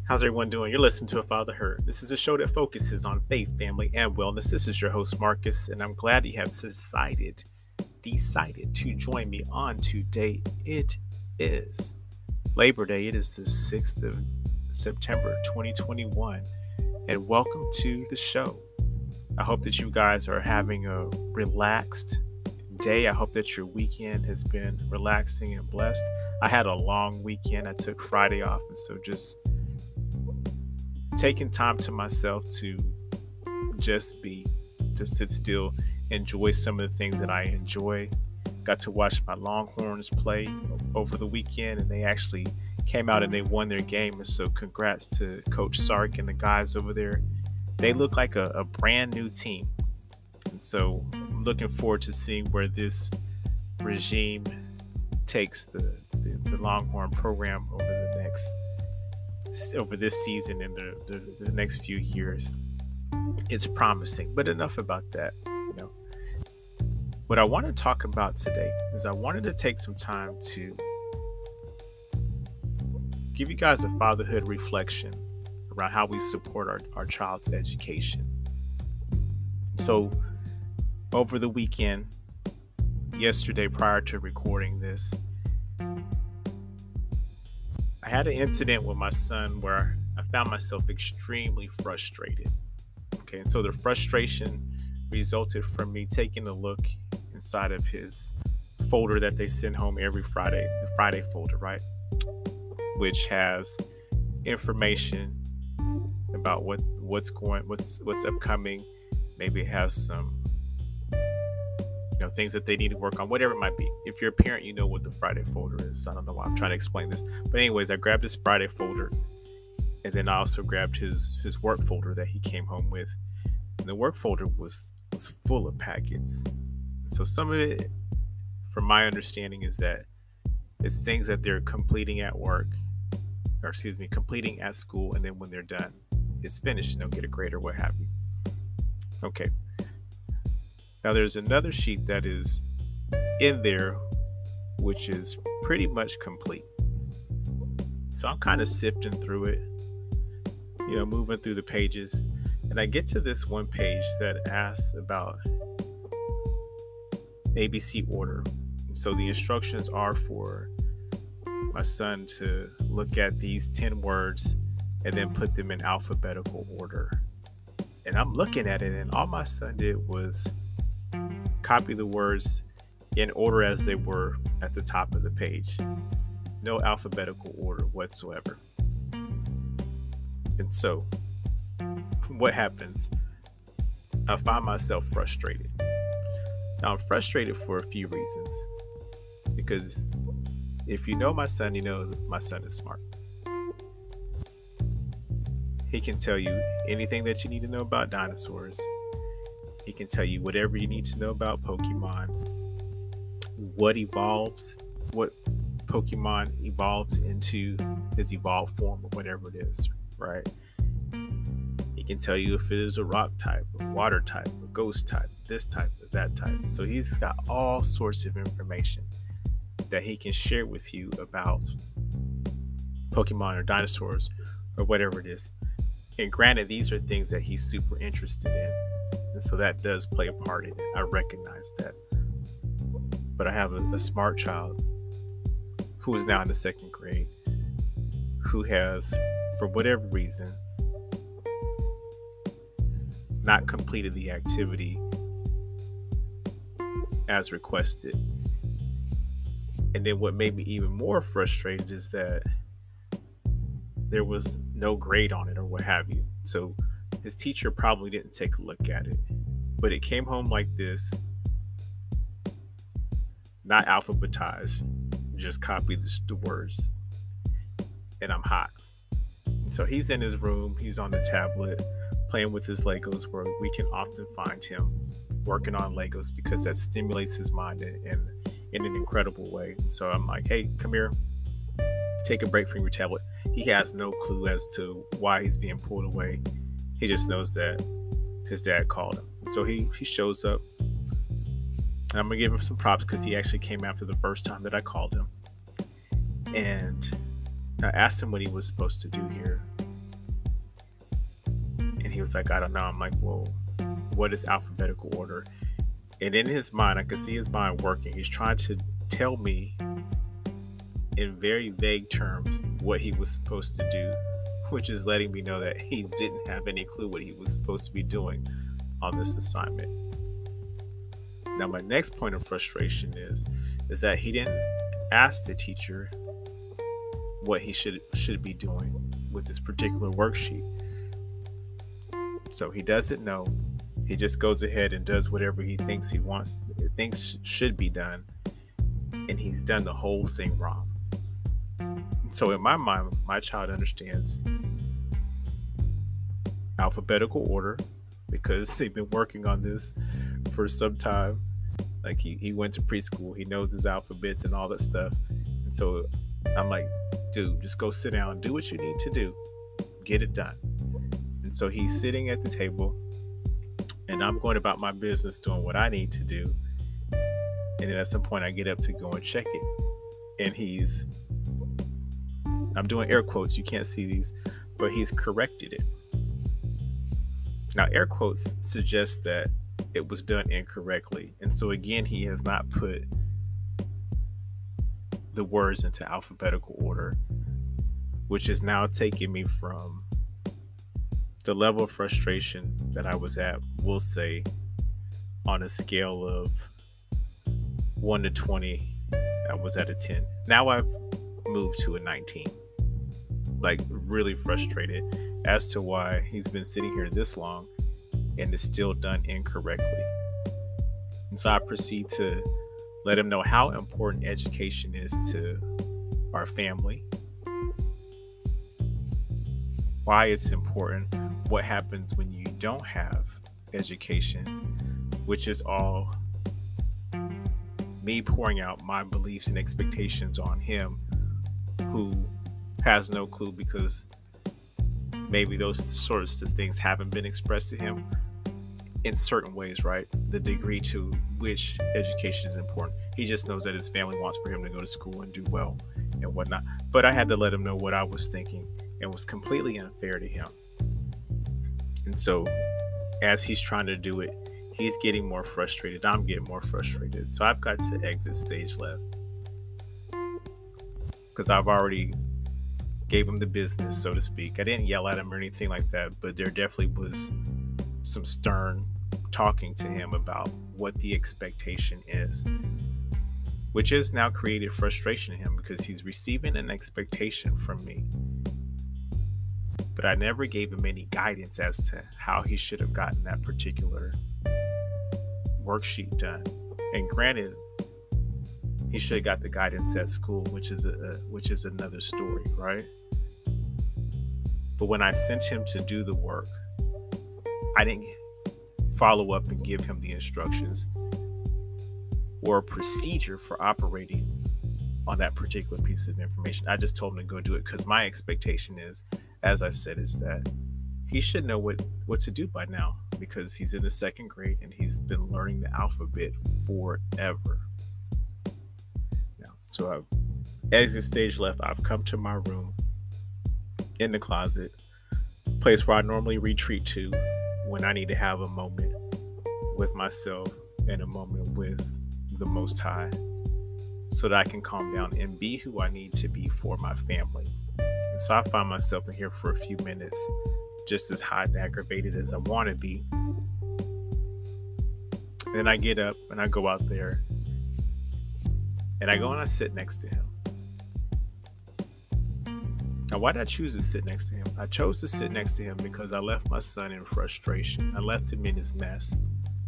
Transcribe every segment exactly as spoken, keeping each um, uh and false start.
How's everyone doing? You're listening to A Father Heard. This is a show that focuses on faith, family, and wellness. This is your host, Marcus, and I'm glad you have decided, decided to join me on today. It is Labor Day. It is the sixth of September, twenty twenty-one, and welcome to the show. I hope that you guys are having a relaxed day. I hope that your weekend has been relaxing and blessed. I had a long weekend. I took Friday off, and so just taking time to myself to just be, just sit still, enjoy some of the things that I enjoy. Got to watch my Longhorns play over the weekend, and they actually came out and they won their game. And so congrats to Coach Sark and the guys over there. They look like a, a brand new team. And so I'm looking forward to seeing where this regime takes the, the, the Longhorn program over the next over this season and the, the, the next few years. It's promising, but enough about that. You know, what I want to talk about today is I wanted to take some time to give you guys a fatherhood reflection around how we support our, our child's education. So over the weekend, yesterday prior to recording this, I had an incident with my son where I found myself extremely frustrated. Okay, and so the frustration resulted from me taking a look inside of his folder that they send home every Friday, the Friday folder, right? Which has information about what what's going, what's what's upcoming. Maybe it has some, you know, things that they need to work on, whatever it might be. If you're a parent, you know what the Friday folder is. I don't know why I'm trying to explain this. But anyways, I grabbed his Friday folder, and then I also grabbed his, his work folder that he came home with. And the work folder was, was full of packets. And so some of it, from my understanding, is that it's things that they're completing at work, or excuse me, completing at school, and then when they're done, it's finished and they'll get a grade or what have you. Okay. Now there's another sheet that is in there, which is pretty much complete. So I'm kind of sifting through it, you know, moving through the pages. And I get to this one page that asks about A B C order. So the instructions are for my son to look at these ten words and then put them in alphabetical order. And I'm looking at it, and all my son did was copy the words in order as they were at the top of the page. No alphabetical order whatsoever. And so, what happens? I find myself frustrated. Now, I'm frustrated for a few reasons. Because if you know my son, you know my son is smart. He can tell you anything that you need to know about dinosaurs. He can tell you whatever you need to know about Pokemon, what evolves, what Pokemon evolves into his evolved form or whatever it is, right? He can tell you if it is a rock type, a water type, a ghost type, this type, or that type. So he's got all sorts of information that he can share with you about Pokemon or dinosaurs or whatever it is. And granted, these are things that he's super interested in. And so that does play a part in it. I recognize that. But I have a, a smart child who is now in the second grade, who has, for whatever reason, not completed the activity as requested. And then what made me even more frustrated is that there was no grade on it or what have you. So his teacher probably didn't take a look at it, but it came home like this, not alphabetized, just copy the, the words, and I'm hot. So he's in his room, he's on the tablet, playing with his Legos, where we can often find him working on Legos because that stimulates his mind in, in, in an incredible way. And so I'm like, hey, come here, take a break from your tablet. He has no clue as to why he's being pulled away. He just knows that his dad called him. And so he, he shows up. And I'm going to give him some props because he actually came after the first time that I called him. And I asked him what he was supposed to do here. he was like, I don't know. I'm like, well, what is alphabetical order? And in his mind, I could see his mind working. He's trying to tell me in very vague terms what he was supposed to do, which is letting me know that he didn't have any clue what he was supposed to be doing on this assignment. Now, my next point of frustration is, is that he didn't ask the teacher what he should should be doing with this particular worksheet. So he doesn't know. He just goes ahead and does whatever he thinks he wants, thinks should be done, and he's done the whole thing wrong. So in my mind, my child understands alphabetical order because they've been working on this for some time. Like he, he went to preschool, he knows his alphabets and all that stuff. And so I'm like, dude, just go sit down, do what you need to do, get it done. And so he's sitting at the table, and I'm going about my business doing what I need to do. And then at some point I get up to go and check it. And he's, I'm doing air quotes, you can't see these, but he's corrected it. Now, air quotes suggest that it was done incorrectly. And so again, he has not put the words into alphabetical order, which is now taking me from the level of frustration that I was at, we'll say, on a scale of one to twenty, I was at a ten. Now I've moved to a nineteen. Like, really frustrated as to why he's been sitting here this long and is still done incorrectly. And so I proceed to let him know how important education is to our family, why it's important, what happens when you don't have education, which is all me pouring out my beliefs and expectations on him, who has no clue because maybe those sorts of things haven't been expressed to him in certain ways, right? The degree to which education is important. He just knows that his family wants for him to go to school and do well and whatnot. But I had to let him know what I was thinking, and was completely unfair to him. And so as he's trying to do it, he's getting more frustrated. I'm getting more frustrated. So I've got to exit stage left because I've already gave him the business, so to speak. I didn't yell at him or anything like that, but there definitely was some stern talking to him about what the expectation is, which has now created frustration in him because he's receiving an expectation from me. But I never gave him any guidance as to how he should have gotten that particular worksheet done. And granted, he should have got the guidance at school, which is a, a which is another story, right? But when I sent him to do the work, I didn't follow up and give him the instructions or a procedure for operating on that particular piece of information. I just told him to go do it because my expectation is, as I said, is that he should know what, what to do by now because he's in the second grade and he's been learning the alphabet forever. Now, so I've exit stage left. I've come to my room in the closet, place where I normally retreat to when I need to have a moment with myself and a moment with the Most High so that I can calm down and be who I need to be for my family. And so I find myself in here for a few minutes, just as hot and aggravated as I want to be. Then I get up and I go out there and I go and I sit next to him. Now, why did I choose to sit next to him? I chose to sit next to him because I left my son in frustration. I left him in his mess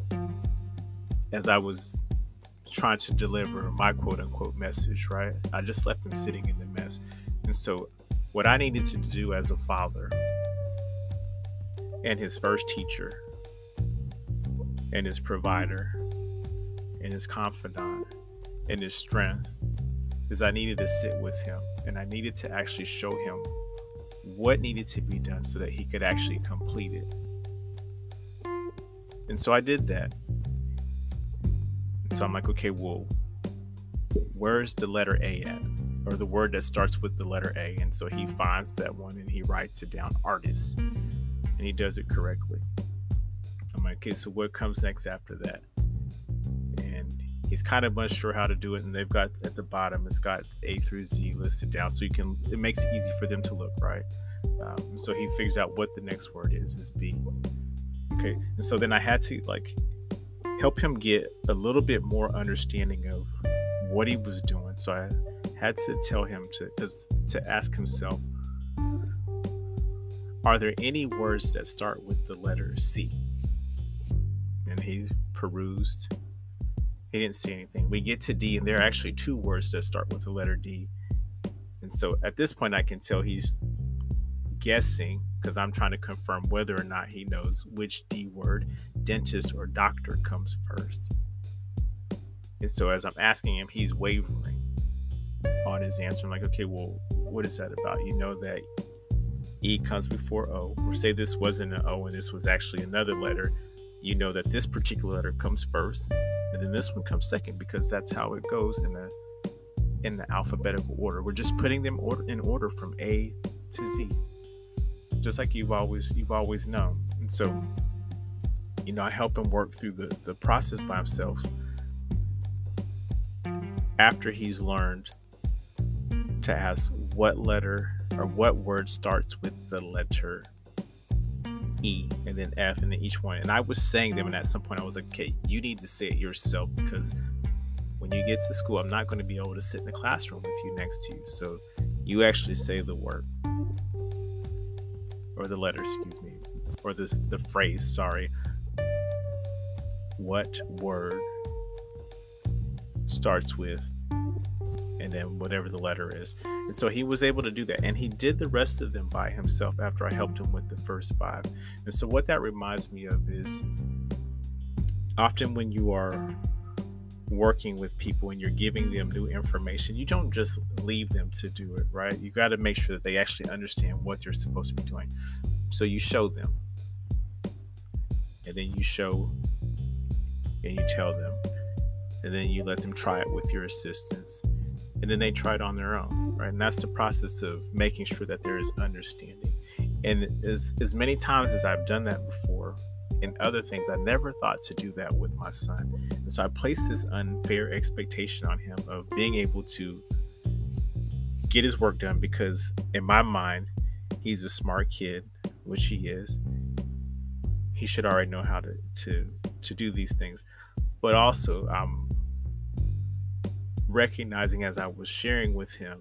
as I was trying to deliver my quote-unquote message, right? I just left him sitting in the mess. And so what I needed to do as a father and his first teacher and his provider and his confidant and his strength is I needed to sit with him and I needed to actually show him what needed to be done so that he could actually complete it. And so I did that. And so I'm like, okay, well, where's the letter A at? Or the word that starts with the letter A. And so he finds that one and he writes it down, artist. and he does it correctly. I'm like, okay, so what comes next after that? And he's kind of unsure how to do it, and they've got at the bottom, it's got A through Z listed down, so you can, it makes it easy for them to look, right? Um, so he figures out what the next word is, is B. Okay, and so then I had to like help him get a little bit more understanding of what he was doing. So I had to tell him to, to ask himself, are there any words that start with the letter C? And he perused. He didn't see anything. We get to D, and there are actually two words that start with the letter D. And so at this point, I can tell he's guessing, because I'm trying to confirm whether or not he knows which D word, dentist or doctor, comes first. And so as I'm asking him, he's wavering on his answer. I'm like, okay, well, what is that about? You know that E comes before O, or say this wasn't an O and this was actually another letter. You know that this particular letter comes first, and then this one comes second, because that's how it goes in the in the alphabetical order. We're just putting them order, in order from A to Z, just like you've always you've always known. And so, you know, I help him work through the the process by himself after he's learned to ask what letter or what word starts with the letter E, and then F, and then each one. And I was saying them, and at some point I was like, okay, you need to say it yourself, because when you get to school, I'm not going to be able to sit in the classroom with you next to you. So you actually say the word, or the letter, excuse me, or the, the phrase, sorry. What word starts with, and then whatever the letter is. And so he was able to do that, and he did the rest of them by himself after I helped him with the first five. And so what that reminds me of is, often when you are working with people and you're giving them new information, you don't just leave them to do it, right? You got to make sure that they actually understand what they're supposed to be doing. So you show them, and then you show and you tell them, and then you let them try it with your assistance, and then they try it on their own, right? And that's the process of making sure that there is understanding. And as, as many times as I've done that before in other things, I never thought to do that with my son. And so I placed this unfair expectation on him of being able to get his work done, because in my mind, he's a smart kid, which he is. He should already know how to, to, to do these things. But also, I'm recognizing as I was sharing with him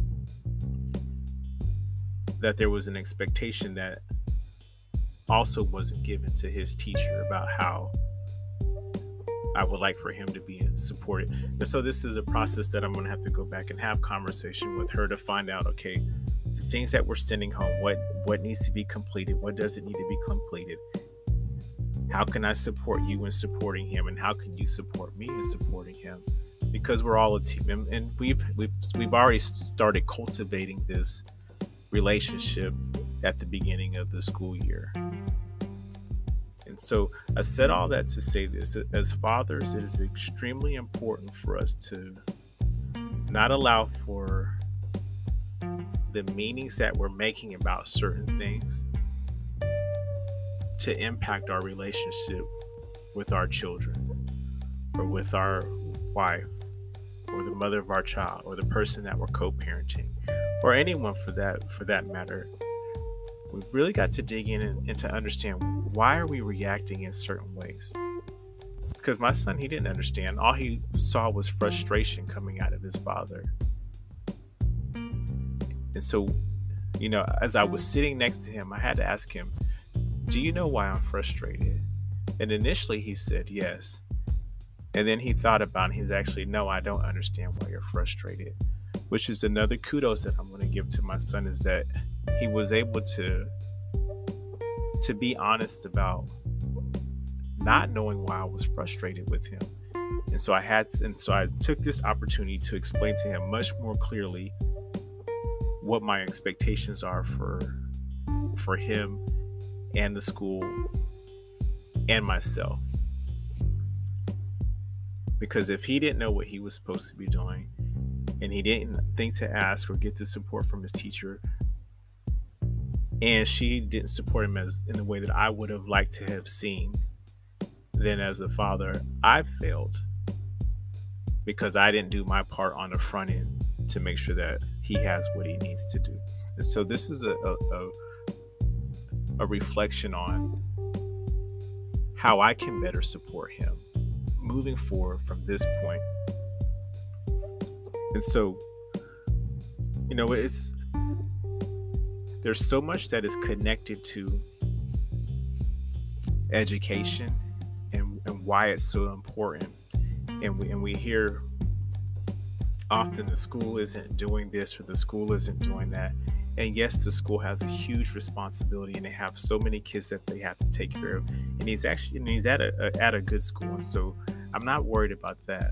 that there was an expectation that also wasn't given to his teacher about how I would like for him to be supported. And so this is a process that I'm going to have to go back and have conversation with her to find out, okay, the things that we're sending home, what, what needs to be completed, what doesn't need to be completed. How can I support you in supporting him, and how can you support me in supporting him? Because we're all a team, and, and we've we've we've already started cultivating this relationship at the beginning of the school year. And so I said all that to say this: as fathers, it is extremely important for us to not allow for the meanings that we're making about certain things to impact our relationship with our children, or with our wife, or the mother of our child, or the person that we're co-parenting, or anyone for that for that matter. We've really got to dig in and, and to understand, why are we reacting in certain ways? Because my son, he didn't understand. All he saw was frustration coming out of his father. And so, you know, as I was sitting next to him, I had to ask him, do you know why I'm frustrated? And initially he said yes. And then he thought about it. He's actually, no, I don't understand why you're frustrated. Which is another kudos that I'm going to give to my son, is that he was able to to be honest about not knowing why I was frustrated with him. And so I had to, and so I took this opportunity to explain to him much more clearly what my expectations are for for him and the school and myself. Because if he didn't know what he was supposed to be doing, and he didn't think to ask or get the support from his teacher, and she didn't support him as in the way that I would have liked to have seen, then as a father, I failed because I didn't do my part on the front end to make sure that he has what he needs to do. And so this is a, a, a, a reflection on how I can better support him moving forward from this point. And so, you know, it's there's so much that is connected to education and, and why it's so important. And we, and we hear often the school isn't doing this or the school isn't doing that. And yes, the school has a huge responsibility, and they have so many kids that they have to take care of. And he's actually and he's at a, a at a good school, and so I'm not worried about that.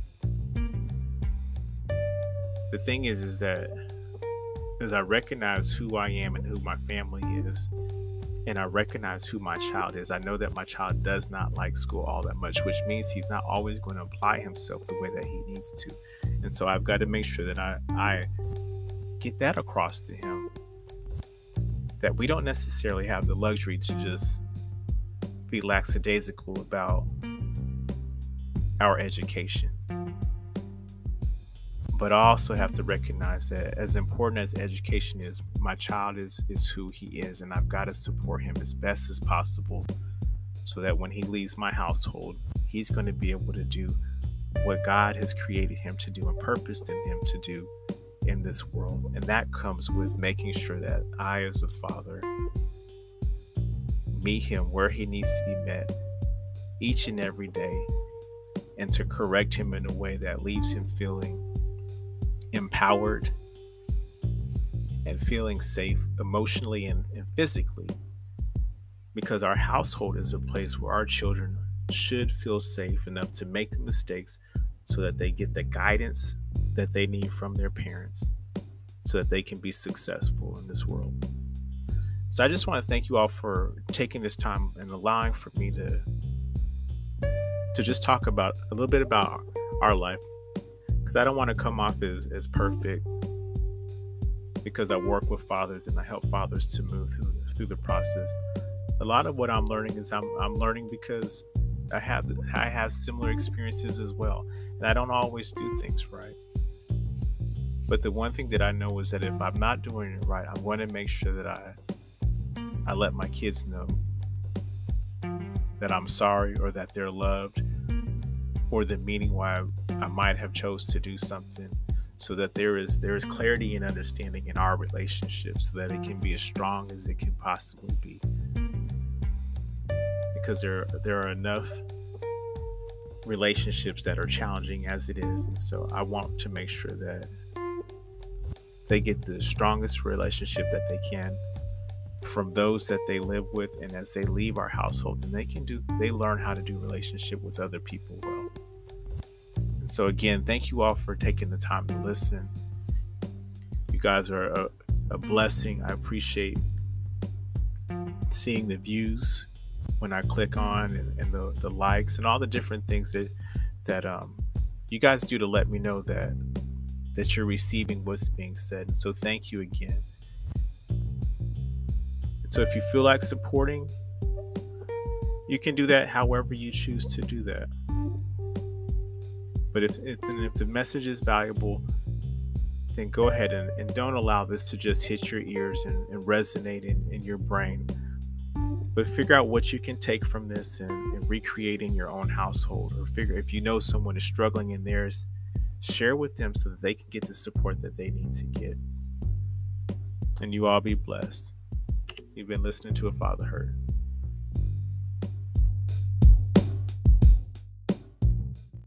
The thing is, is that as I recognize who I am and who my family is, and I recognize who my child is, I know that my child does not like school all that much, which means he's not always going to apply himself the way that he needs to. And so I've got to make sure that I, I get that across to him, that we don't necessarily have the luxury to just be lackadaisical about our education. But I also have to recognize that as important as education is, my child is, is who he is, and I've got to support him as best as possible so that when he leaves my household, he's going to be able to do what God has created him to do and purposed in him to do in this world. And that comes with making sure that I, as a father, meet him where he needs to be met each and every day, and to correct him in a way that leaves him feeling empowered and feeling safe emotionally and, and physically, because our household is a place where our children should feel safe enough to make the mistakes so that they get the guidance that they need from their parents so that they can be successful in this world. So I just want to thank you all for taking this time and allowing for me to to just talk about a little bit about our life, because I don't want to come off as, as perfect, because I work with fathers and I help fathers to move through through the process. A lot of what I'm learning is I'm I'm learning because I have I have similar experiences as well, and I don't always do things right. But the one thing that I know is that if I'm not doing it right, I'm going to make sure that I I let my kids know that I'm sorry, or that they're loved, or the meaning why I might have chose to do something, so that there is there is clarity and understanding in our relationship, so that it can be as strong as it can possibly be. Because there there are enough relationships that are challenging as it is, and so I want to make sure that they get the strongest relationship that they can from those that they live with, and as they leave our household, then they can do they learn how to do relationship with other people well. And so again, thank you all for taking the time to listen. You guys are a, a blessing. I appreciate seeing the views when I click on, and, and the, the likes and all the different things that that um you guys do to let me know that that you're receiving what's being said. And so thank you again. And so if you feel like supporting, you can do that however you choose to do that. But if if, if the message is valuable, then go ahead and, and don't allow this to just hit your ears and, and resonate in, in your brain. But figure out what you can take from this and, and recreate in your own household. Or figure if you know someone is struggling in theirs, share with them so that they can get the support that they need to get. And you all be blessed. You've been listening to A Father Heard.